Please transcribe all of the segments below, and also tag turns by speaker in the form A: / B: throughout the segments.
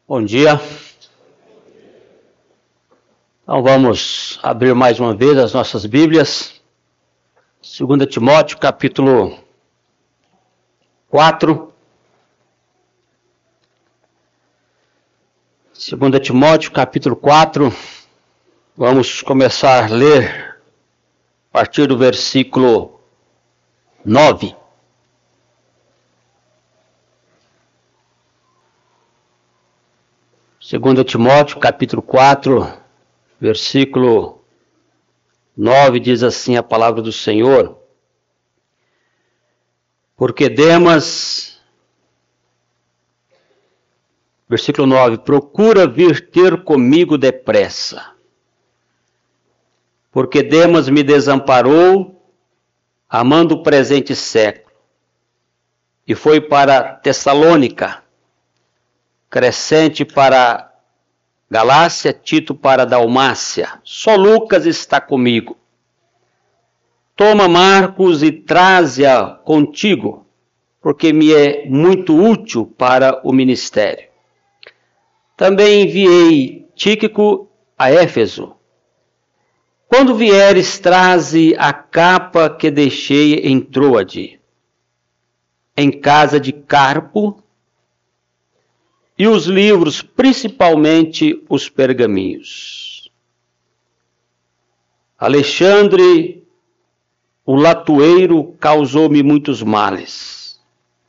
A: Bom dia. Então vamos abrir mais uma vez as nossas Bíblias. 2 Timóteo, capítulo 4. 2 Timóteo, capítulo 4. Vamos começar a ler a partir do versículo 9. Segunda Timóteo, capítulo 4, versículo 9, diz assim a palavra do Senhor: Porque Demas, versículo 9, procura vir ter comigo depressa, porque Demas me desamparou, amando o presente século, e foi para Tessalônica, Crescente para Galácia, Tito para Dalmácia. Só Lucas está comigo. Toma Marcos e traze-a contigo, porque me é muito útil para o ministério. Também enviei Tíquico a Éfeso. Quando vieres, traze a capa que deixei em Troade, em casa de Carpo, e os livros, principalmente os pergaminhos. Alexandre, o latoeiro, causou-me muitos males.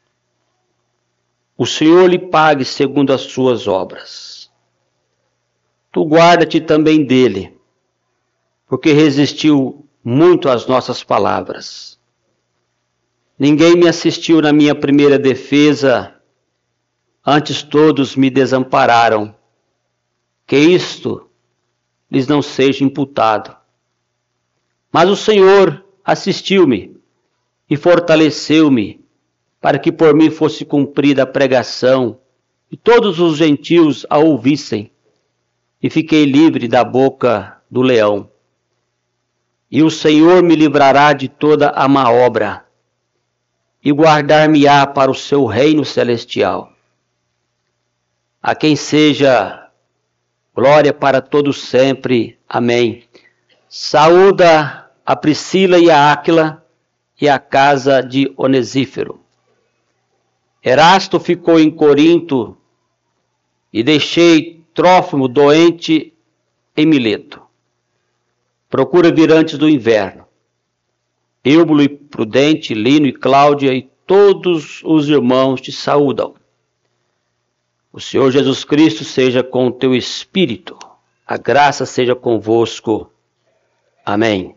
A: O Senhor lhe pague segundo as suas obras. Tu guarda-te também dele, porque resistiu muito às nossas palavras. Ninguém me assistiu na minha primeira defesa, antes todos me desampararam. Que isto lhes não seja imputado. Mas o Senhor assistiu-me e fortaleceu-me, para que por mim fosse cumprida a pregação, e todos os gentios a ouvissem, e fiquei livre da boca do leão. E o Senhor me livrará de toda a má obra, e guardar-me-á para o seu reino celestial. A quem seja glória para todos sempre. Amém. Saúda a Priscila e a Áquila e a casa de Onesífero. Erasto ficou em Corinto e deixei Trófimo doente em Mileto. Procura vir antes do inverno. Eúbulo e Prudente, Lino e Cláudia e todos os irmãos te saúdam. O Senhor Jesus Cristo seja com o teu espírito. A graça seja convosco. Amém.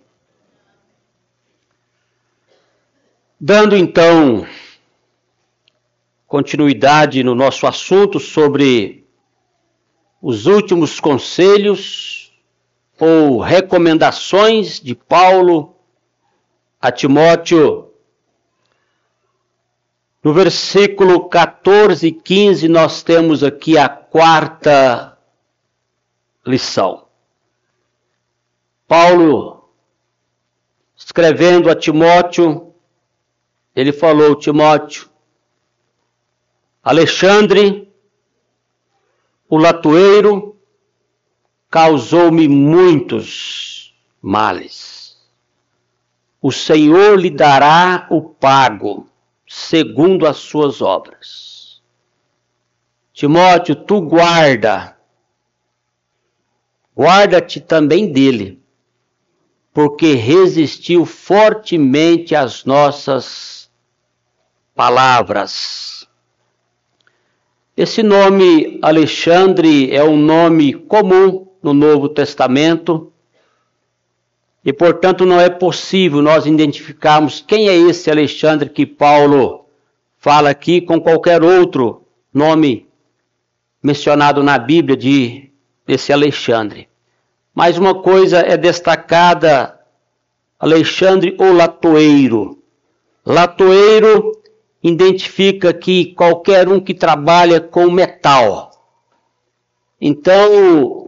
A: Dando então continuidade no nosso assunto sobre os últimos conselhos ou recomendações de Paulo a Timóteo, no versículo 14 e 15, nós temos aqui a quarta lição. Paulo, escrevendo a Timóteo, ele falou: Timóteo, Alexandre, o latoeiro, causou-me muitos males. O Senhor lhe dará o pago segundo as suas obras. Timóteo, tu guarda-te também dele, porque resistiu fortemente às nossas palavras. Esse nome Alexandre é um nome comum no Novo Testamento, e, portanto, não é possível nós identificarmos quem é esse Alexandre que Paulo fala aqui com qualquer outro nome mencionado na Bíblia desse Alexandre. Mas uma coisa é destacada: Alexandre ou latoeiro. Latoeiro identifica aqui qualquer um que trabalha com metal. Então,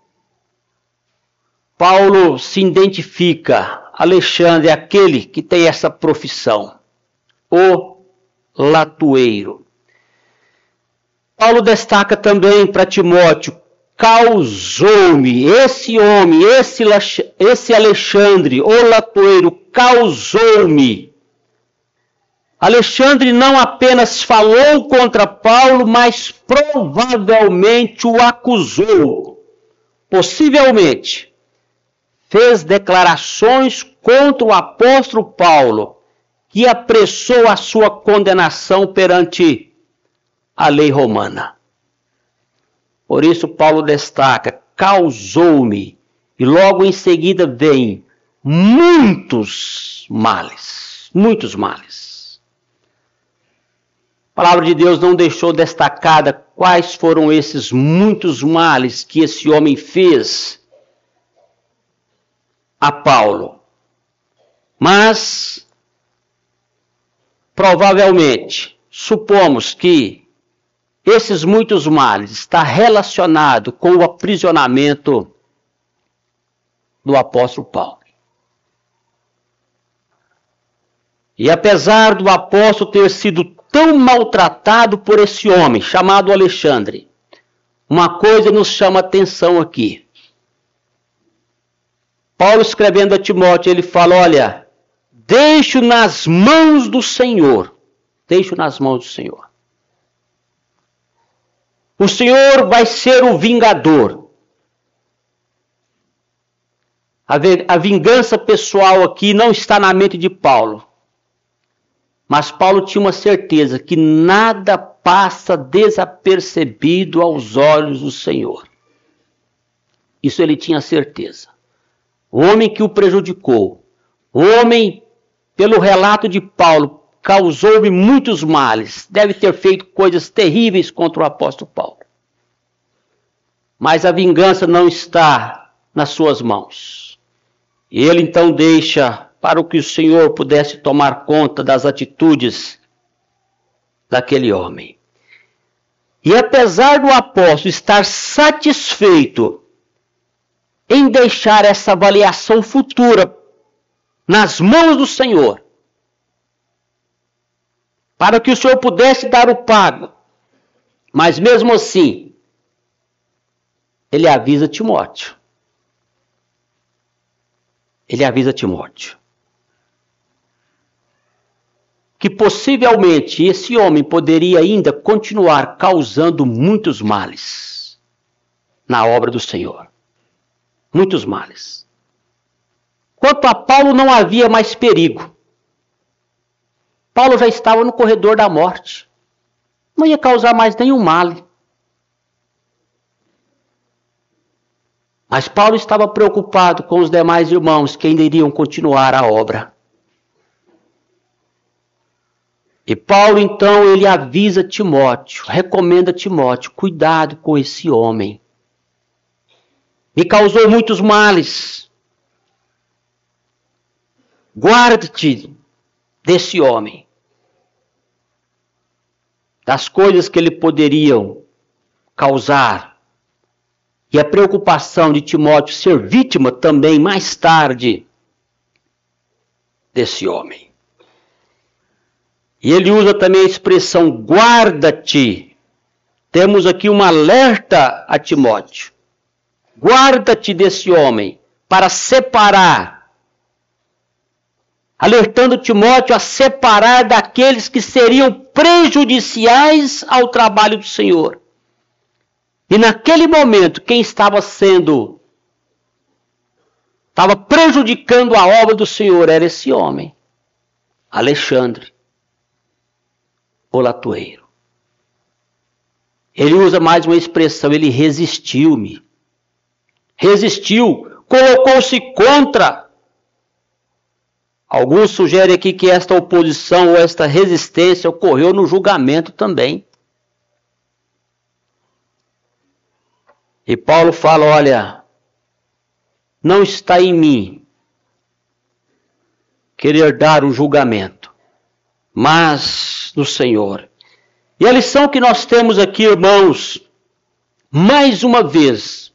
A: Paulo se identifica, Alexandre é aquele que tem essa profissão, o latoeiro. Paulo destaca também para Timóteo: causou-me, esse homem, esse Alexandre, o latoeiro, causou-me. Alexandre não apenas falou contra Paulo, mas provavelmente o acusou. Possivelmente fez declarações contra o apóstolo Paulo, que apressou a sua condenação perante a lei romana. Por isso Paulo destaca: causou-me, e logo em seguida vem muitos males, muitos males. A palavra de Deus não deixou destacada quais foram esses muitos males que esse homem fez a Paulo. Mas, provavelmente, supomos que esses muitos males estão relacionados com o aprisionamento do apóstolo Paulo. E apesar do apóstolo ter sido tão maltratado por esse homem, chamado Alexandre, uma coisa nos chama a atenção aqui. Paulo, escrevendo a Timóteo, ele fala: olha, deixo nas mãos do Senhor. Deixo nas mãos do Senhor. O Senhor vai ser o vingador. A vingança pessoal aqui não está na mente de Paulo. Mas Paulo tinha uma certeza que nada passa desapercebido aos olhos do Senhor. Isso ele tinha certeza. O homem que o prejudicou, o homem, pelo relato de Paulo, causou-me muitos males, deve ter feito coisas terríveis contra o apóstolo Paulo. Mas a vingança não está nas suas mãos. E ele então deixa para que o Senhor pudesse tomar conta das atitudes daquele homem. E apesar do apóstolo estar satisfeito em deixar essa avaliação futura nas mãos do Senhor, para que o Senhor pudesse dar o pago, mas mesmo assim, ele avisa Timóteo. Ele avisa Timóteo que possivelmente esse homem poderia ainda continuar causando muitos males na obra do Senhor. Muitos males. Quanto a Paulo, não havia mais perigo. Paulo já estava no corredor da morte. Não ia causar mais nenhum mal. Mas Paulo estava preocupado com os demais irmãos que ainda iriam continuar a obra. E Paulo, então, ele avisa Timóteo, recomenda Timóteo: cuidado com esse homem. Me causou muitos males. Guarde-te desse homem. Das coisas que ele poderiam causar. E a preocupação de Timóteo ser vítima também, mais tarde, desse homem. E ele usa também a expressão guarda-te. Temos aqui um alerta a Timóteo. Guarda-te desse homem para separar. Alertando Timóteo a separar daqueles que seriam prejudiciais ao trabalho do Senhor. E naquele momento, quem estava prejudicando a obra do Senhor era esse homem, Alexandre, o latoeiro. Ele usa mais uma expressão: ele resistiu-me. Resistiu, colocou-se contra. Alguns sugerem aqui que esta oposição ou esta resistência ocorreu no julgamento também. E Paulo fala: olha, não está em mim querer dar o julgamento, mas no Senhor. E a lição que nós temos aqui, irmãos, mais uma vez,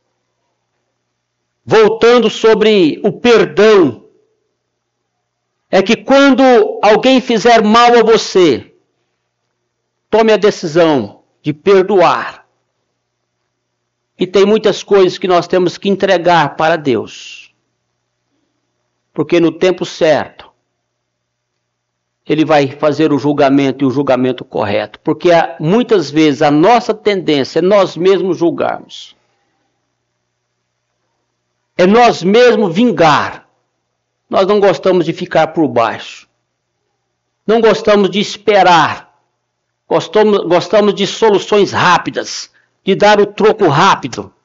A: voltando sobre o perdão, é que quando alguém fizer mal a você, tome a decisão de perdoar. E tem muitas coisas que nós temos que entregar para Deus. Porque no tempo certo, Ele vai fazer o julgamento e o julgamento correto. Porque muitas vezes a nossa tendência é nós mesmos julgarmos. É nós mesmos vingar. Nós não gostamos de ficar por baixo. Não gostamos de esperar. Gostamos de soluções rápidas, de dar o troco rápido.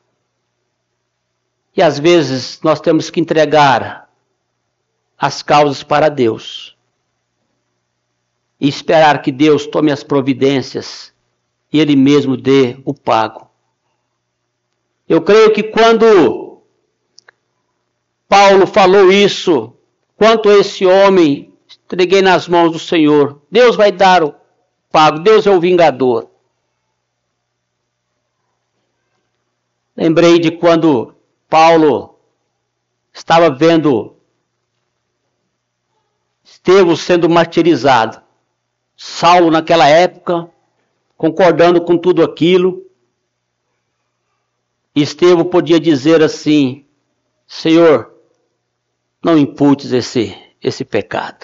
A: E às vezes nós temos que entregar as causas para Deus. E esperar que Deus tome as providências e Ele mesmo dê o pago. Eu creio que quando Paulo falou isso, quanto a esse homem, entreguei nas mãos do Senhor, Deus vai dar o pago, Deus é o vingador. Lembrei de quando Paulo estava vendo Estevão sendo martirizado. Saulo, naquela época, concordando com tudo aquilo, Estevão podia dizer assim: Senhor, não imputes esse pecado.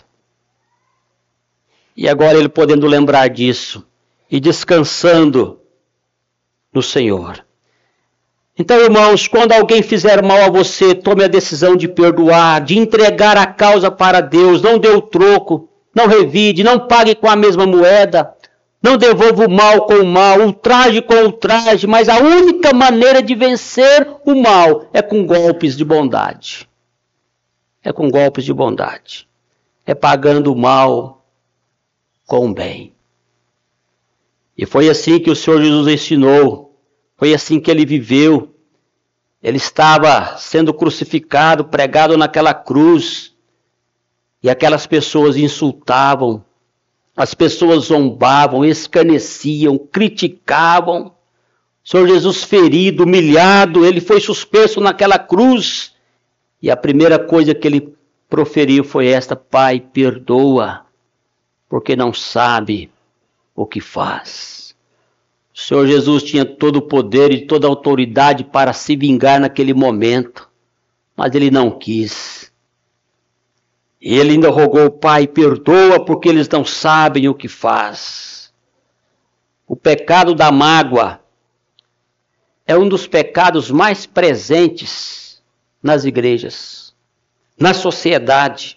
A: E agora ele podendo lembrar disso e descansando no Senhor. Então, irmãos, quando alguém fizer mal a você, tome a decisão de perdoar, de entregar a causa para Deus, não dê o troco, não revide, não pague com a mesma moeda, não devolva o mal com o mal, o traje com o traje, mas a única maneira de vencer o mal é com golpes de bondade. É com golpes de bondade. É pagando o mal com o bem. E foi assim que o Senhor Jesus ensinou, foi assim que Ele viveu. Ele estava sendo crucificado, pregado naquela cruz, e aquelas pessoas insultavam, as pessoas zombavam, escarneciam, criticavam. O Senhor Jesus ferido, humilhado, Ele foi suspenso naquela cruz. E a primeira coisa que Ele proferiu foi esta: Pai, perdoa, porque não sabe o que faz. O Senhor Jesus tinha todo o poder e toda a autoridade para se vingar naquele momento, mas Ele não quis. E Ele ainda rogou: Pai, perdoa, porque eles não sabem o que faz. O pecado da mágoa é um dos pecados mais presentes nas igrejas, na sociedade.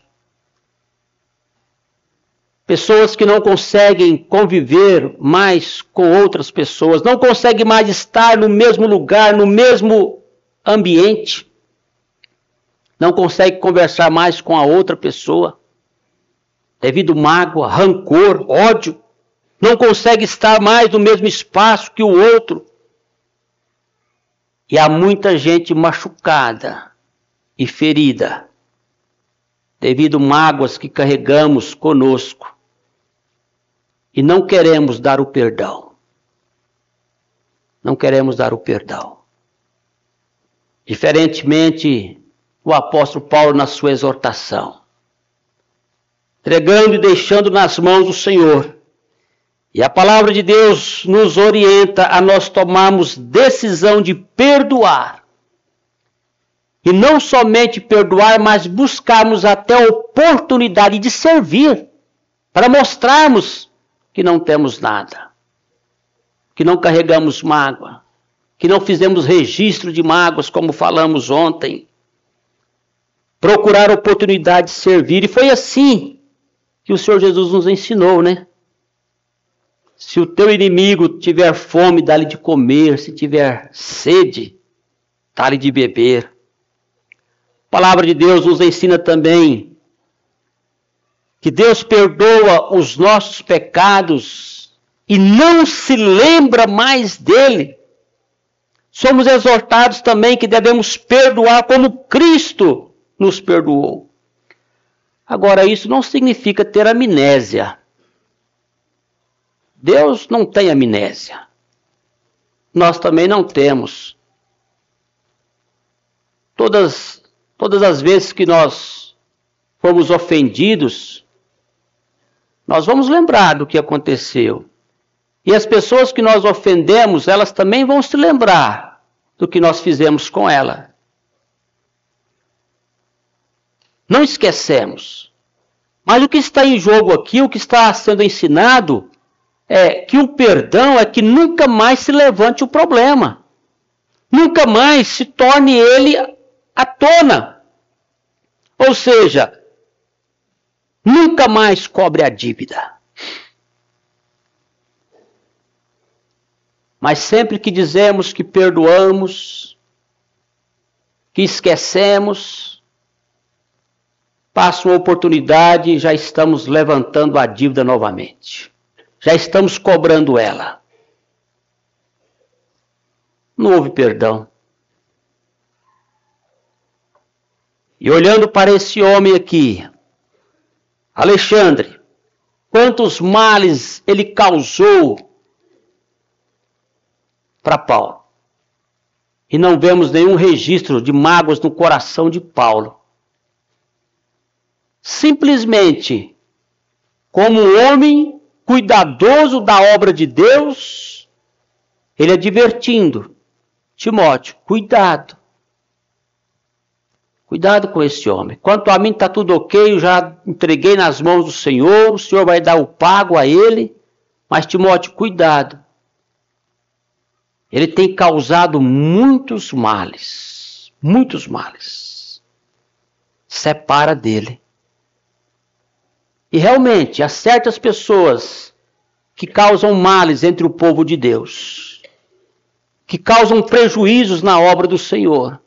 A: Pessoas que não conseguem conviver mais com outras pessoas, não conseguem mais estar no mesmo lugar, no mesmo ambiente. Não consegue conversar mais com a outra pessoa, devido a mágoa, rancor, ódio. Não consegue estar mais no mesmo espaço que o outro. E há muita gente machucada e ferida, devido a mágoas que carregamos conosco. E não queremos dar o perdão. Não queremos dar o perdão. Diferentemente o apóstolo Paulo na sua exortação, entregando e deixando nas mãos do Senhor. E a palavra de Deus nos orienta a nós tomarmos decisão de perdoar. E não somente perdoar, mas buscarmos até a oportunidade de servir, para mostrarmos que não temos nada, que não carregamos mágoa, que não fizemos registro de mágoas, como falamos ontem. Procurar a oportunidade de servir. E foi assim que o Senhor Jesus nos ensinou, né? Se o teu inimigo tiver fome, dá-lhe de comer. Se tiver sede, dá-lhe de beber. A palavra de Deus nos ensina também que Deus perdoa os nossos pecados e não se lembra mais dele. Somos exortados também que devemos perdoar como Cristo nos perdoou. Agora, isso não significa ter amnésia. Deus não tem amnésia. Nós também não temos. Todas as vezes que nós fomos ofendidos, nós vamos lembrar do que aconteceu. E as pessoas que nós ofendemos, elas também vão se lembrar do que nós fizemos com ela. Não esquecemos. Mas o que está em jogo aqui, o que está sendo ensinado, é que o perdão é que nunca mais se levante o problema. Nunca mais se torne ele à tona. Ou seja, nunca mais cobre a dívida. Mas sempre que dizemos que perdoamos, que esquecemos, passa uma oportunidade e já estamos levantando a dívida novamente. Já estamos cobrando ela. Não houve perdão. E olhando para esse homem aqui, Alexandre, quantos males ele causou para Paulo. E não vemos nenhum registro de mágoas no coração de Paulo. Simplesmente, como um homem cuidadoso da obra de Deus, ele advertindo Timóteo, cuidado. Cuidado com esse homem. Quanto a mim está tudo ok, eu já entreguei nas mãos do Senhor, o Senhor vai dar o pago a ele, mas Timóteo, cuidado. Ele tem causado muitos males. Muitos males. Separa dele. E realmente, há certas pessoas que causam males entre o povo de Deus. Que causam prejuízos na obra do Senhor.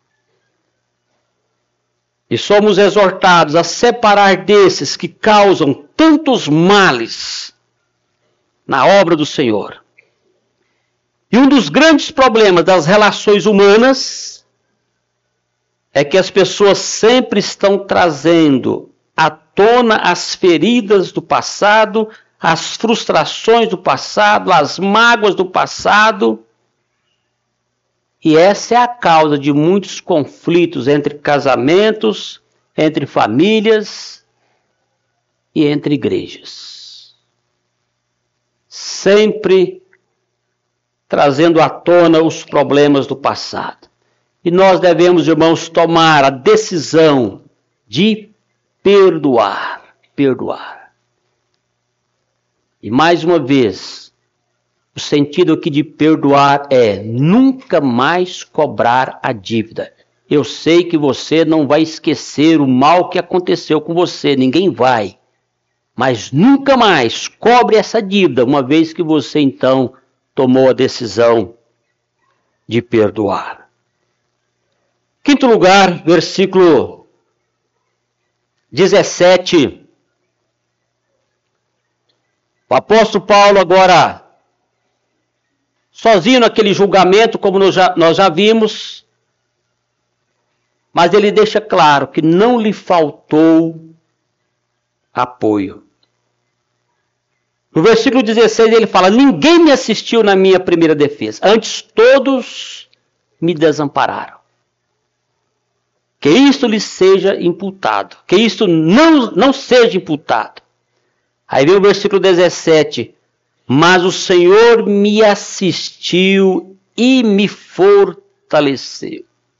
A: E somos exortados a separar desses que causam tantos males na obra do Senhor. E um dos grandes problemas das relações humanas é que as pessoas sempre estão trazendo à tona as feridas do passado, as frustrações do passado, as mágoas do passado. E essa é a causa de muitos conflitos entre casamentos, entre famílias e entre igrejas. Sempre trazendo à tona os problemas do passado. E nós devemos, irmãos, tomar a decisão de perdoar. Perdoar. E mais uma vez, o sentido aqui de perdoar é nunca mais cobrar a dívida. Eu sei que você não vai esquecer o mal que aconteceu com você, ninguém vai. Mas nunca mais cobre essa dívida, uma vez que você então tomou a decisão de perdoar. Quinto lugar, versículo 17. O apóstolo Paulo agora, sozinho naquele julgamento, como nós já vimos, mas ele deixa claro que não lhe faltou apoio. No versículo 16 ele fala, ninguém me assistiu na minha primeira defesa, antes todos me desampararam. Que isto lhe seja imputado, que isto não seja imputado. Aí vem o versículo 17, mas o Senhor me assistiu e me fortaleceu.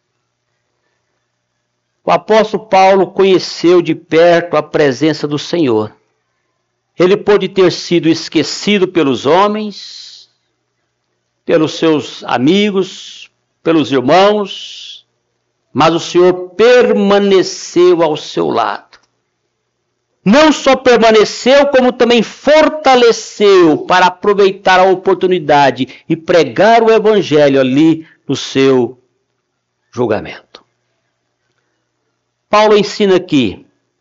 A: O apóstolo Paulo conheceu de perto a presença do Senhor. Ele pode ter sido esquecido pelos homens, pelos seus amigos, pelos irmãos, mas o Senhor permaneceu ao seu lado. Não só permaneceu, como também fortaleceu para aproveitar a oportunidade e pregar o evangelho ali no seu julgamento. Paulo ensina aqui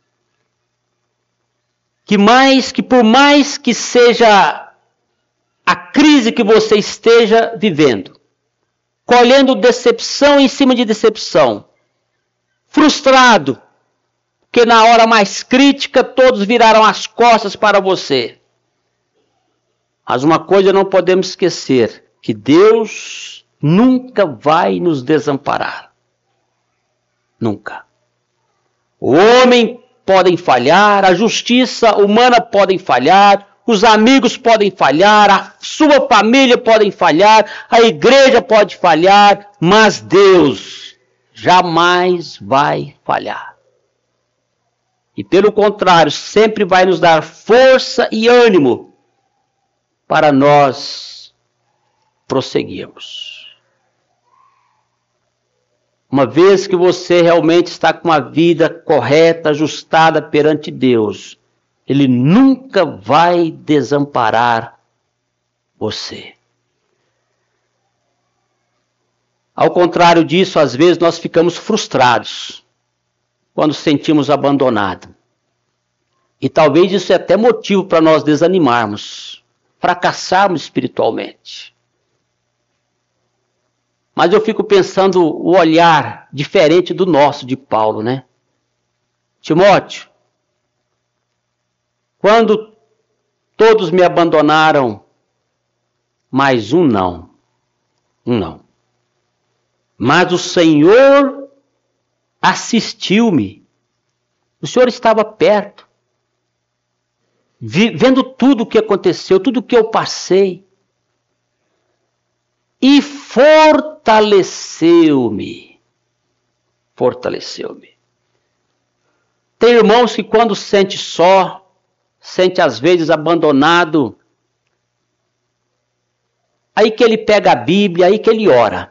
A: que por mais que seja a crise que você esteja vivendo, colhendo decepção em cima de decepção, frustrado, porque na hora mais crítica todos viraram as costas para você. Mas uma coisa não podemos esquecer, que Deus nunca vai nos desamparar. Nunca. O homem podem falhar, a justiça humana podem falhar, os amigos podem falhar, a sua família pode falhar, a igreja pode falhar, mas Deus jamais vai falhar. E pelo contrário, sempre vai nos dar força e ânimo para nós prosseguirmos. Uma vez que você realmente está com uma vida correta, ajustada perante Deus, Ele nunca vai desamparar você. Ao contrário disso, às vezes nós ficamos frustrados quando sentimos abandonado. E talvez isso é até motivo para nós desanimarmos, fracassarmos espiritualmente. Mas eu fico pensando o olhar diferente do nosso, de Paulo, né? Timóteo, quando todos me abandonaram, mas um não. Mas o Senhor assistiu-me. O Senhor estava perto, vendo tudo o que aconteceu, tudo o que eu passei. E fortaleceu-me. Tem irmãos que quando sente só, sente às vezes abandonado, aí que ele pega a Bíblia, aí que ele ora.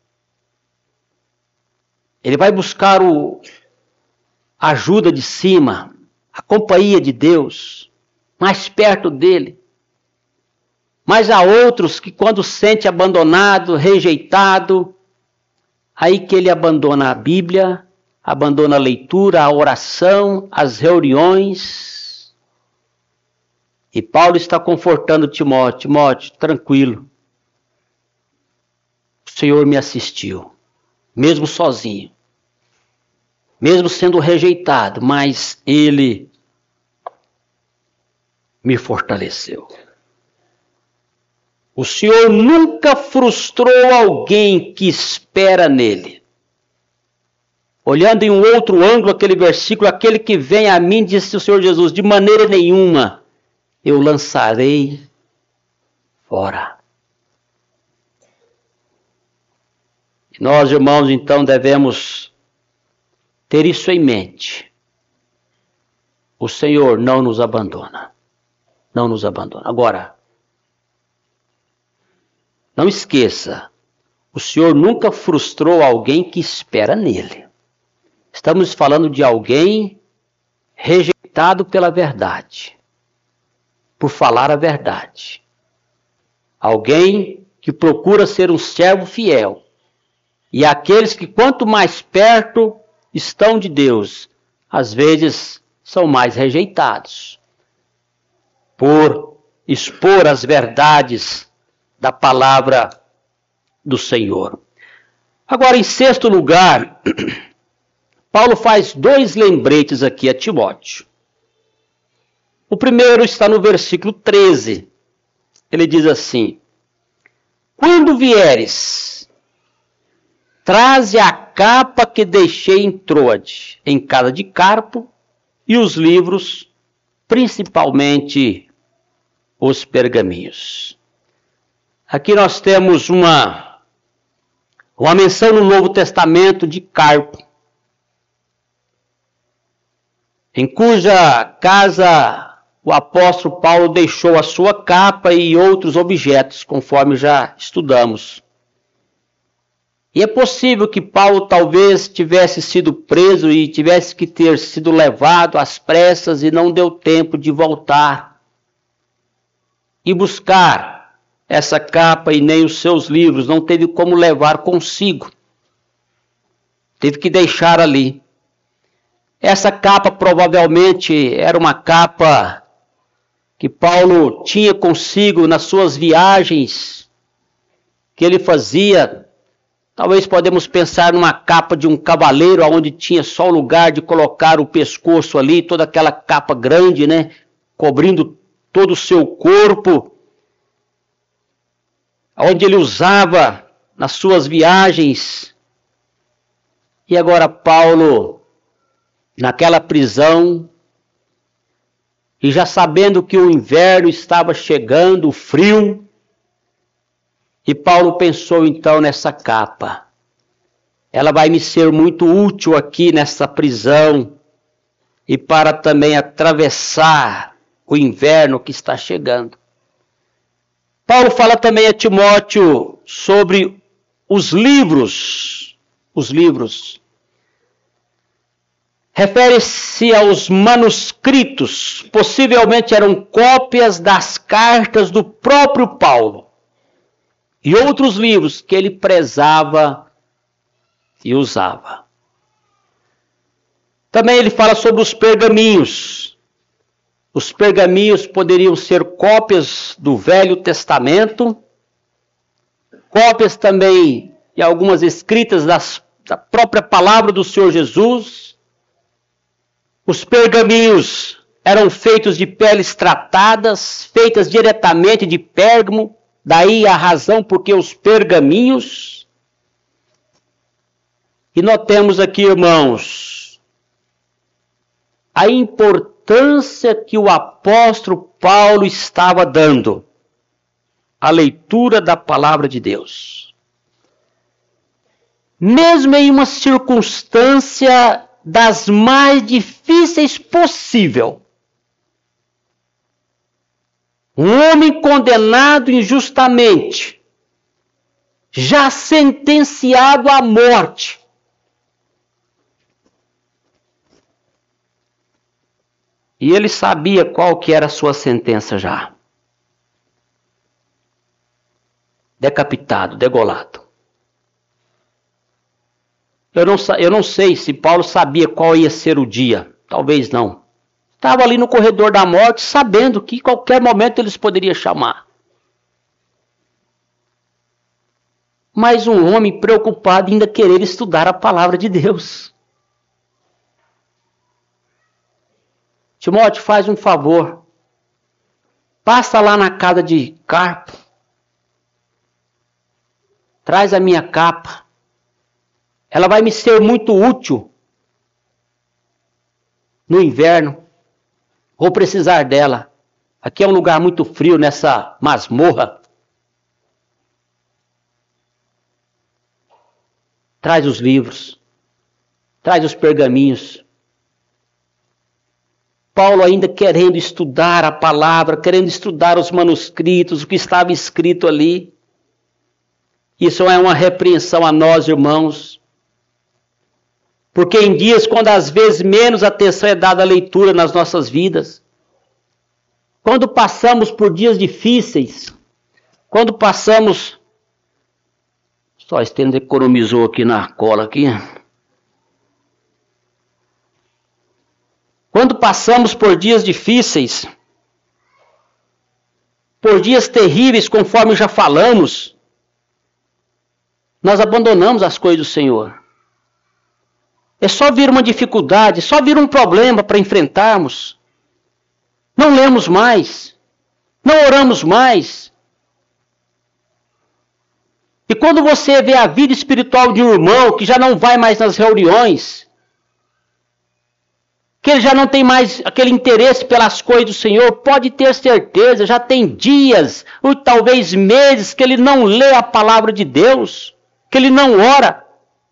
A: Ele vai buscar a ajuda de cima, a companhia de Deus, mais perto dele. Mas há outros que quando sente abandonado, rejeitado, aí que ele abandona a Bíblia, abandona a leitura, a oração, as reuniões. E Paulo está confortando Timóteo. Timóteo, tranquilo. O Senhor me assistiu, mesmo sozinho, mesmo sendo rejeitado, mas Ele me fortaleceu. O Senhor nunca frustrou alguém que espera nele. Olhando em um outro ângulo aquele versículo, aquele que vem a mim, disse o Senhor Jesus, de maneira nenhuma eu lançarei fora. E nós, irmãos, então devemos ter isso em mente. O Senhor não nos abandona. Não nos abandona. Agora, não esqueça, o Senhor nunca frustrou alguém que espera nele. Estamos falando de alguém rejeitado pela verdade, por falar a verdade. Alguém que procura ser um servo fiel. E aqueles que quanto mais perto estão de Deus, às vezes são mais rejeitados. Por expor as verdades da palavra do Senhor. Agora, em sexto lugar, Paulo faz 2 lembretes aqui a Timóteo. O primeiro está no versículo 13. Ele diz assim: quando vieres, traze a capa que deixei em Troade, em casa de Carpo, e os livros, principalmente os pergaminhos. Aqui nós temos uma menção no Novo Testamento de Carpo, em cuja casa o apóstolo Paulo deixou a sua capa e outros objetos, conforme já estudamos. E é possível que Paulo talvez tivesse sido preso e tivesse que ter sido levado às pressas e não deu tempo de voltar e buscar essa capa e nem os seus livros, não teve como levar consigo. Teve que deixar ali. Essa capa provavelmente era uma capa que Paulo tinha consigo nas suas viagens que ele fazia. Talvez podemos pensar numa capa de um cavaleiro, onde tinha só o lugar de colocar o pescoço ali, toda aquela capa grande, né, cobrindo todo o seu corpo, onde ele usava nas suas viagens. E agora Paulo, naquela prisão, e já sabendo que o inverno estava chegando, o frio, e Paulo pensou então nessa capa. Ela vai me ser muito útil aqui nessa prisão e para também atravessar o inverno que está chegando. Paulo fala também a Timóteo sobre os livros. Os livros. Refere-se aos manuscritos, possivelmente eram cópias das cartas do próprio Paulo e outros livros que ele prezava e usava. Também ele fala sobre os pergaminhos. Os pergaminhos poderiam ser cópias do Velho Testamento, cópias também de algumas escritas da própria palavra do Senhor Jesus. Os pergaminhos eram feitos de peles tratadas, feitas diretamente de Pérgamo, daí a razão porque os pergaminhos. E notemos aqui, irmãos, a importância que o apóstolo Paulo estava dando à leitura da palavra de Deus. Mesmo em uma circunstância das mais difíceis possível. Um homem condenado injustamente, já sentenciado à morte. E ele sabia qual que era a sua sentença já. Decapitado, degolado. Eu não sei se Paulo sabia qual ia ser o dia. Talvez não. Estava ali no corredor da morte, sabendo que em qualquer momento eles poderiam chamar. Mas um homem preocupado em ainda querer estudar a palavra de Deus. Timóteo, faz um favor. Passa lá na casa de Carpo. Traz a minha capa. Ela vai me ser muito útil no inverno. Vou precisar dela. Aqui é um lugar muito frio nessa masmorra. Traz os livros. Traz os pergaminhos. Paulo ainda querendo estudar a palavra, querendo estudar os manuscritos, o que estava escrito ali. Isso é uma repreensão a nós, irmãos. Porque em dias quando às vezes menos atenção é dada à leitura nas nossas vidas, quando passamos por dias difíceis, quando passamos... Só a Estênia economizou aqui na cola aqui. Quando passamos por dias difíceis, por dias terríveis, conforme já falamos, nós abandonamos as coisas do Senhor. É só vir uma dificuldade, só vir um problema para enfrentarmos. Não lemos mais, não oramos mais. E quando você vê a vida espiritual de um irmão que já não vai mais nas reuniões, que ele já não tem mais aquele interesse pelas coisas do Senhor, pode ter certeza, já tem dias, ou talvez meses, que ele não lê a palavra de Deus, que ele não ora.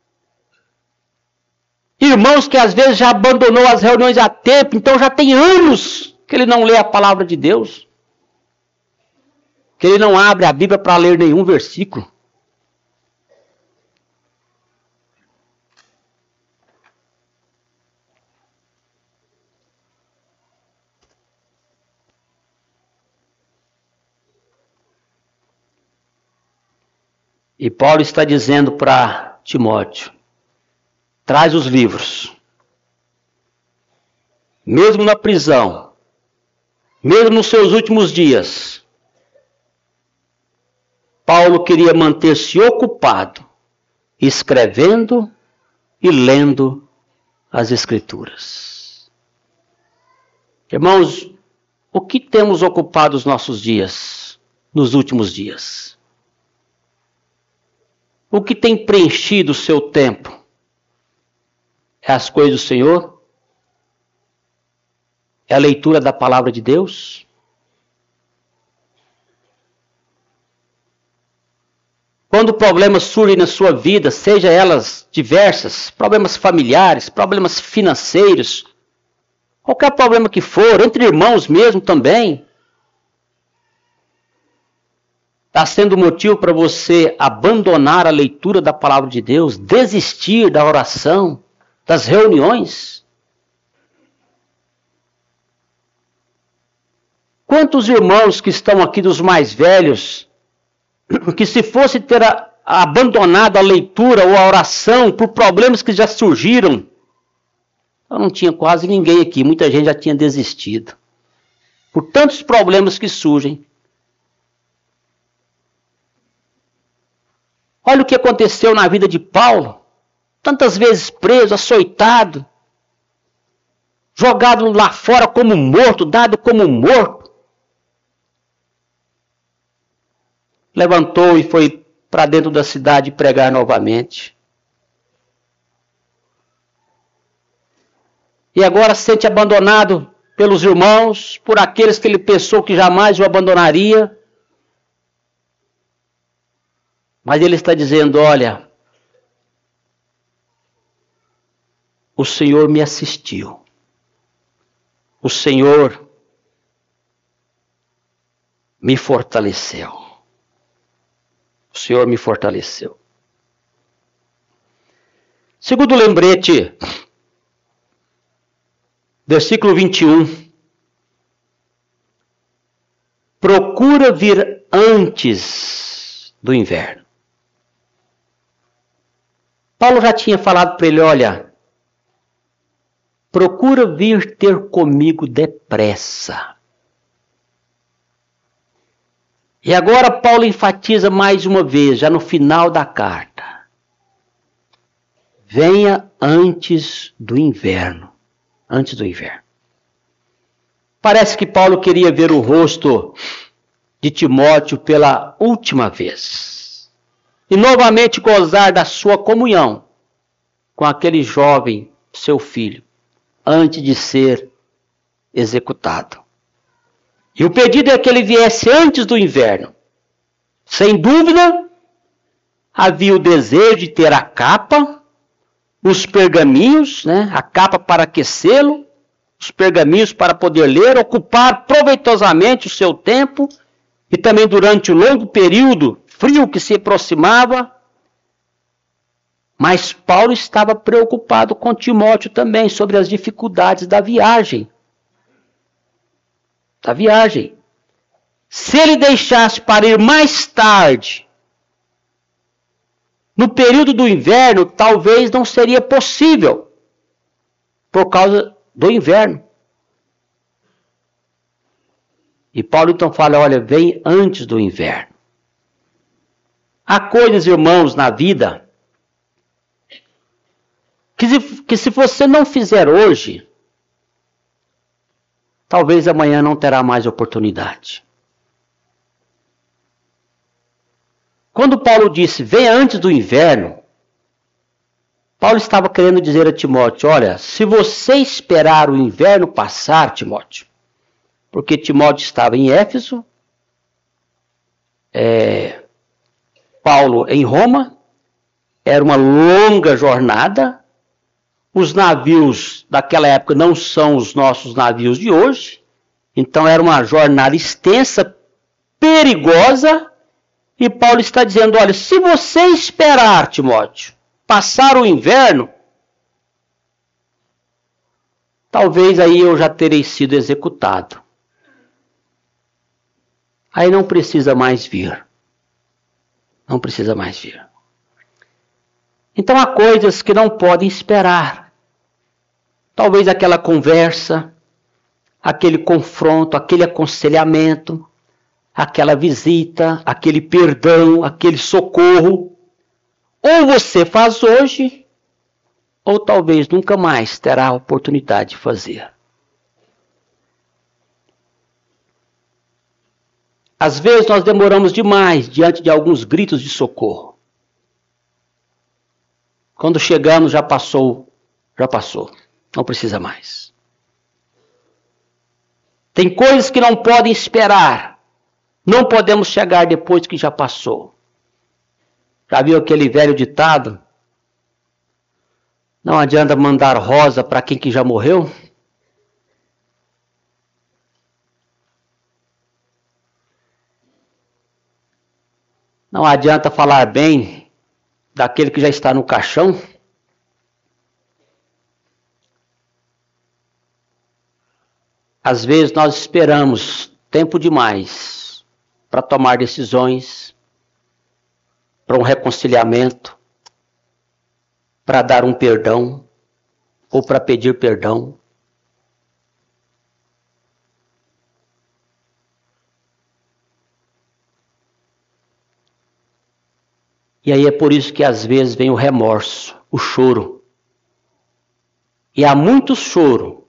A: Irmãos que às vezes já abandonou as reuniões há tempo, então já tem anos que ele não lê a palavra de Deus. Que ele não abre a Bíblia para ler nenhum versículo. E Paulo está dizendo para Timóteo, traz os livros. Mesmo na prisão, mesmo nos seus últimos dias, Paulo queria manter-se ocupado, escrevendo e lendo as Escrituras. Irmãos, o que temos ocupado os nossos dias, nos últimos dias? O que tem preenchido o seu tempo? É as coisas do Senhor? É a leitura da palavra de Deus? Quando problemas surgem na sua vida, seja elas diversas, problemas familiares, problemas financeiros, qualquer problema que for, entre irmãos mesmo também, está sendo motivo para você abandonar a leitura da palavra de Deus, desistir da oração, das reuniões? Quantos irmãos que estão aqui dos mais velhos, que se fosse ter abandonado a leitura ou a oração por problemas que já surgiram, eu não tinha quase ninguém aqui, muita gente já tinha desistido. Por tantos problemas que surgem. Olha o que aconteceu na vida de Paulo. Tantas vezes preso, açoitado, jogado lá fora como morto, dado como morto. Levantou e foi para dentro da cidade pregar novamente. E agora se sente abandonado pelos irmãos, por aqueles que ele pensou que jamais o abandonaria. Mas ele está dizendo, olha, o Senhor me assistiu. O Senhor me fortaleceu. O Senhor me fortaleceu. Segundo lembrete, versículo 21. Procura vir antes do inverno. Paulo já tinha falado para ele, olha, procura vir ter comigo depressa. E agora Paulo enfatiza mais uma vez, já no final da carta. Venha antes do inverno. Antes do inverno. Parece que Paulo queria ver o rosto de Timóteo pela última vez. E novamente gozar da sua comunhão com aquele jovem, seu filho, antes de ser executado. E o pedido é que ele viesse antes do inverno. Sem dúvida, havia o desejo de ter a capa, os pergaminhos, né? A capa para aquecê-lo, os pergaminhos para poder ler, ocupar proveitosamente o seu tempo, e também durante o longo período frio que se aproximava. Mas Paulo estava preocupado com Timóteo também, sobre as dificuldades da viagem. Se ele deixasse para ir mais tarde, no período do inverno, talvez não seria possível, por causa do inverno. E Paulo então fala, olha, vem antes do inverno. Há coisas, irmãos, na vida, que se você não fizer hoje, talvez amanhã não terá mais oportunidade. Quando Paulo disse, venha antes do inverno, Paulo estava querendo dizer a Timóteo, olha, se você esperar o inverno passar, Timóteo, porque Timóteo estava em Éfeso, Paulo em Roma, era uma longa jornada. Os navios daquela época não são os nossos navios de hoje. Então era uma jornada extensa, perigosa. E Paulo está dizendo, olha, se você esperar, Timóteo, passar o inverno, talvez aí eu já terei sido executado. Aí não precisa mais vir. Não precisa mais vir. Então há coisas que não podem esperar. Talvez aquela conversa, aquele confronto, aquele aconselhamento, aquela visita, aquele perdão, aquele socorro. Ou você faz hoje, ou talvez nunca mais terá a oportunidade de fazer. Às vezes nós demoramos demais diante de alguns gritos de socorro. Quando chegamos já passou, não precisa mais. Tem coisas que não podem esperar. Não podemos chegar depois que já passou. Já viu aquele velho ditado? Não adianta mandar rosa para quem que já morreu? Não adianta falar bem daquele que já está no caixão? Às vezes nós esperamos tempo demais para tomar decisões, para um reconciliamento, para dar um perdão ou para pedir perdão. E aí é por isso que às vezes vem o remorso, o choro. E há muito choro.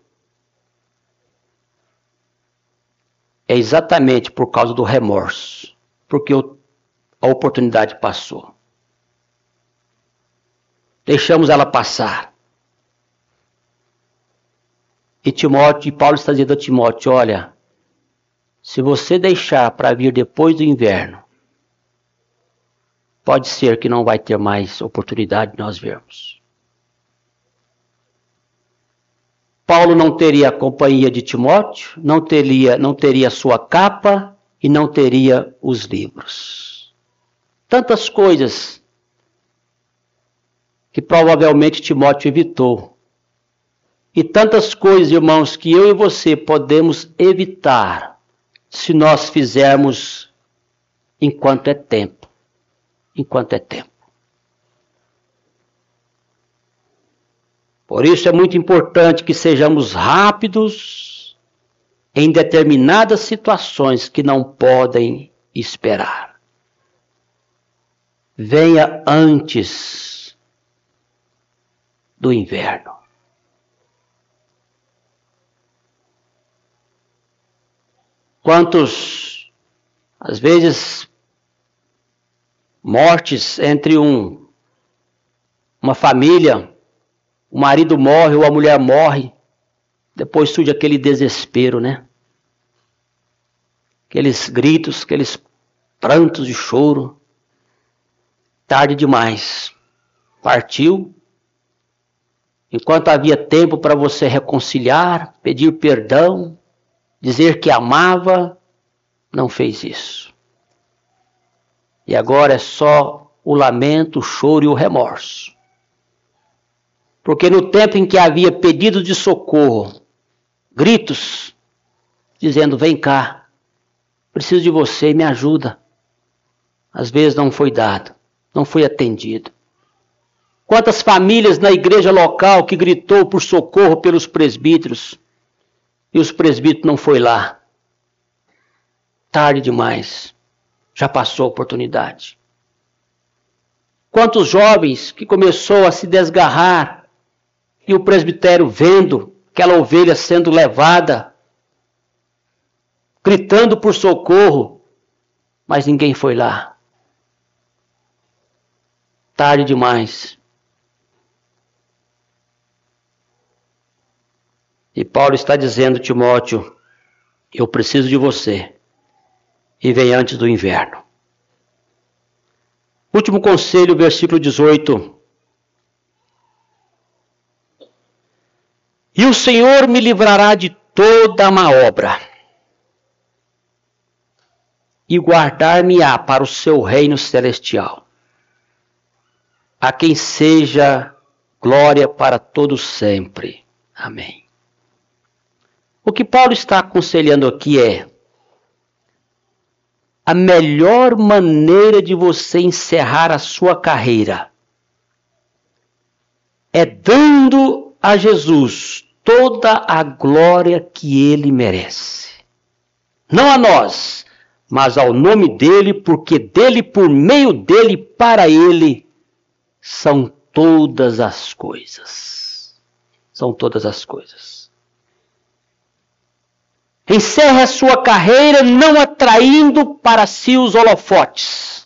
A: É exatamente por causa do remorso, porque a oportunidade passou. Deixamos ela passar. E Paulo está dizendo a Timóteo, olha, se você deixar para vir depois do inverno, pode ser que não vai ter mais oportunidade de nós vermos. Paulo não teria a companhia de Timóteo, não teria sua capa e não teria os livros. Tantas coisas que provavelmente Timóteo evitou. E tantas coisas, irmãos, que eu e você podemos evitar se nós fizermos enquanto é tempo. Enquanto é tempo. Por isso é muito importante que sejamos rápidos em determinadas situações que não podem esperar. Venha antes do inverno. Quantos, às vezes, mortes entre uma família, o marido morre ou a mulher morre, depois surge aquele desespero, né? Aqueles gritos, aqueles prantos de choro. Tarde demais. Partiu. Enquanto havia tempo para você reconciliar, pedir perdão, dizer que amava, não fez isso. E agora é só o lamento, o choro e o remorso. Porque no tempo em que havia pedido de socorro, gritos, dizendo, vem cá, preciso de você, me ajuda. Às vezes não foi dado, não foi atendido. Quantas famílias na igreja local que gritou por socorro pelos presbíteros, e os presbíteros não foi lá. Tarde demais, já passou a oportunidade. Quantos jovens que começou a se desgarrar, e o presbitério vendo aquela ovelha sendo levada, gritando por socorro, mas ninguém foi lá. Tarde demais. E Paulo está dizendo, Timóteo, eu preciso de você, e vem antes do inverno. Último conselho, versículo 18. E o Senhor me livrará de toda má obra, e guardar-me-á para o seu reino celestial, a quem seja glória para todos sempre. Amém. O que Paulo está aconselhando aqui é a melhor maneira de você encerrar a sua carreira é dando a Jesus toda a glória que ele merece. Não a nós, mas ao nome dele, porque dele, por meio dele, para ele, são todas as coisas. São todas as coisas. Encerre a sua carreira não atraindo para si os holofotes,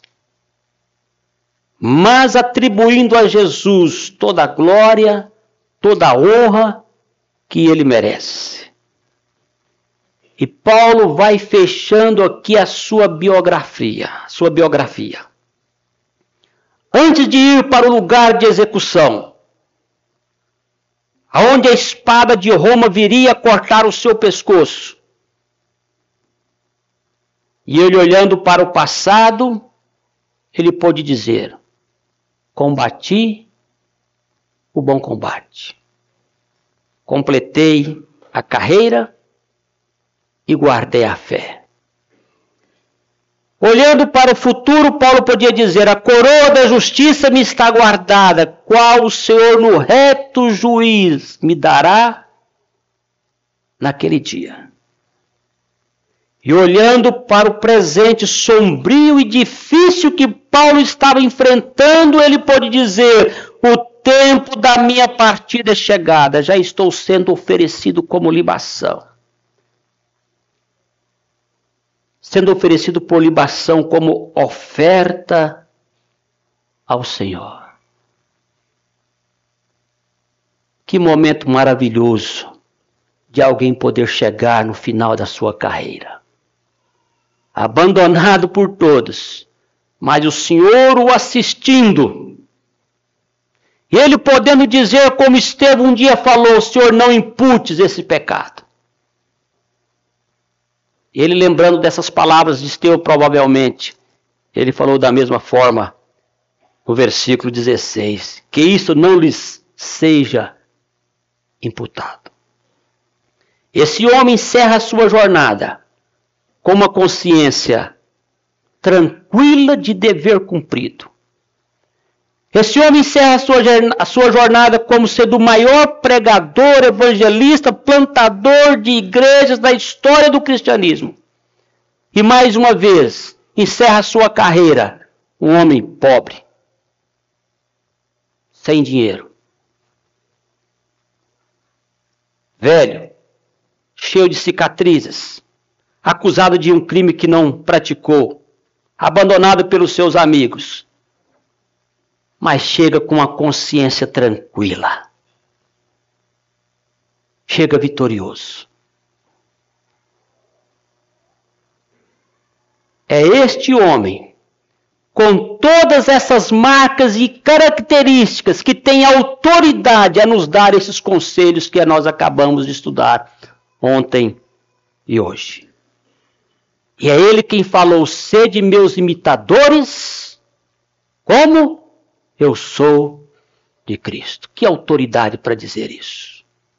A: mas atribuindo a Jesus toda a glória, toda a honra que ele merece. E Paulo vai fechando aqui a sua biografia. Antes de ir para o lugar de execução, aonde a espada de Roma viria a cortar o seu pescoço. E ele, olhando para o passado, ele pôde dizer: combati o bom combate, completei a carreira e guardei a fé. Olhando para o futuro, Paulo podia dizer: a coroa da justiça me está guardada, qual o Senhor no reto juiz me dará naquele dia. E olhando para o presente sombrio e difícil que Paulo estava enfrentando, ele pode dizer: o tempo da minha partida é chegada, já estou sendo oferecido como libação. Sendo oferecido por libação como oferta ao Senhor. Que momento maravilhoso de alguém poder chegar no final da sua carreira. Abandonado por todos, mas o Senhor o assistindo. E ele podendo dizer, como Estevão um dia falou: Senhor, não imputes esse pecado. Ele, lembrando dessas palavras de Estevão, provavelmente, ele falou da mesma forma no versículo 16: que isso não lhes seja imputado. Esse homem encerra a sua jornada com uma consciência tranquila de dever cumprido. Esse homem encerra a sua jornada como sendo o maior pregador, evangelista, plantador de igrejas da história do cristianismo. E mais uma vez, encerra a sua carreira um homem pobre, sem dinheiro, velho, cheio de cicatrizes, acusado de um crime que não praticou, abandonado pelos seus amigos, mas chega com a consciência tranquila. Chega vitorioso. É este homem, com todas essas marcas e características, que tem autoridade a nos dar esses conselhos que nós acabamos de estudar ontem e hoje. E é ele quem falou: sede meus imitadores, como eu sou de Cristo. Que autoridade para dizer isso.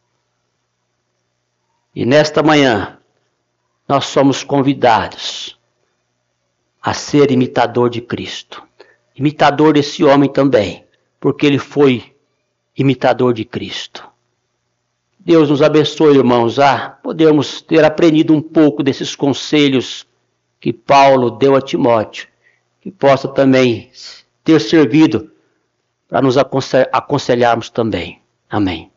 A: E nesta manhã, nós somos convidados a ser imitador de Cristo. Imitador desse homem também, porque ele foi imitador de Cristo. Deus nos abençoe, irmãos, a podermos ter aprendido um pouco desses conselhos que Paulo deu a Timóteo, que possa também ter servido para nos aconselharmos também. Amém.